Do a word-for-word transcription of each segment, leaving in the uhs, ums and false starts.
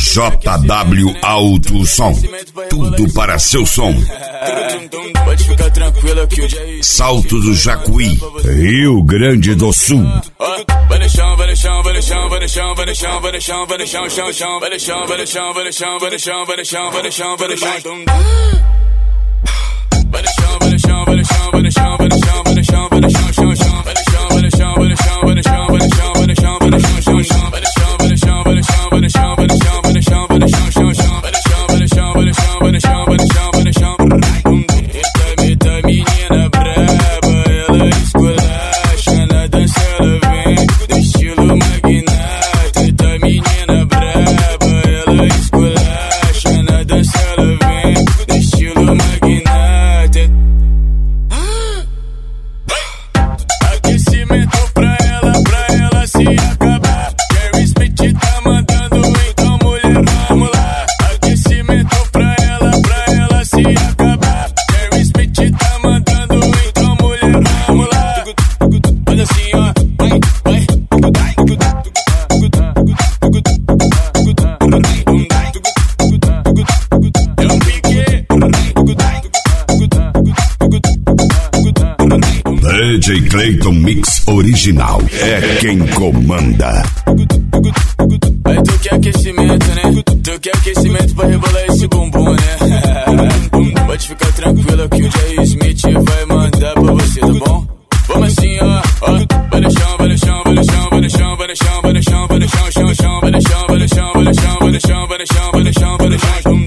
J W Alto Som, tudo para seu som. Pode ficar tranquila que o dia Salto do Jacuí, Rio Grande do Sul. vai no chão, vai no chão, vai no chão, vai no chão, vai no chão, vai no chão, vai no chão, chão, chão, vai no chão, vai no chão, vai no chão, vai no chão, vai no chão, vai no chão, vai no chão. Vai no chão, vai no chão, vai no chão, vai no chão, vai no chão, vai no chão, vai no chão, chão, chão. Vai no chão, vai no chão, vai no chão, vai no chão, vai no chão, vai no chão, vai no chão, chão, chão. Vai no chão, vai no chão, vai no chão, vai no chão, vai no chão, vai no chão, vai no chão, chão, chão. Vai no chão, vai no chão, vai no chão, vai no chão, vai no chão, vai no chão. Eita, eita, menina braba, ela esculacha na dança, ela vem do estilo magnata. Eita, menina braba, ela esculacha na dança, ela vem do estilo magnata. Aquecimento pra ela, pra ela se acabar. Jerry Smith tá mandando, então mulher, vamos lá. Aquecimento pra ela, pra ela se acabar. Jerry Smith tá mandando, então mulher, vamos lá. Olha assim, ó, vai, vai. É um pique. D J Clayton Mix Original é quem comanda. Aí tu quer aquecimento, né? Tu quer aquecimento pra rebolar esse bumbum, né? Pode ficar tranquila que o Jerry Smith vai mandar pra você, tá bom? Vamos assim, ó, ó. Vai no chão, vai no chão, vai no chão, vai no chão, vai no chão, vai no chão, vai no chão, chão, chão. Vai no chão, vai no chão, vai no chão, vai no chão, vai no chão, vai no chão, vai no chão.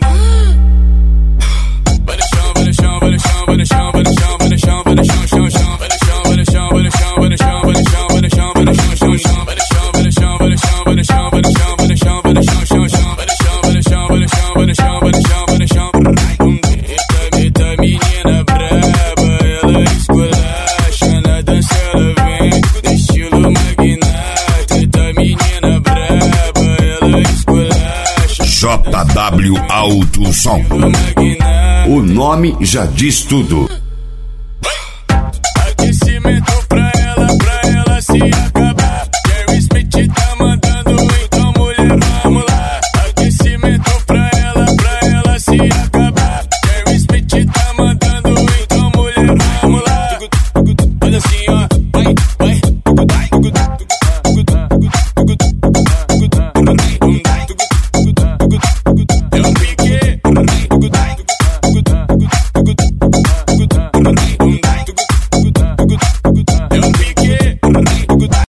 Vai no chão, vai no chão, vai no chão, vai no chão, vai no chão, vai no chão, vai no chão, chão, chão. Vai no chão, vai no chão, vai no chão, vai no chão, vai no chão, vai no chão, vai no chão, chão, chão. Vai no chão, vai no chão, vai no chão, vai no chão, vai no chão, vai no chão, vai no chão, chão, chão. Vai no chão, vai no chão, vai no chão, vai no chão, vai no chão, vai no chão. Eita, eita, menina braba, ela esculacha na dança, ela vem do estilo magnata. Eita, menina braba, ela esculacha J W Alto Som, magnata. o nome já diz tudo.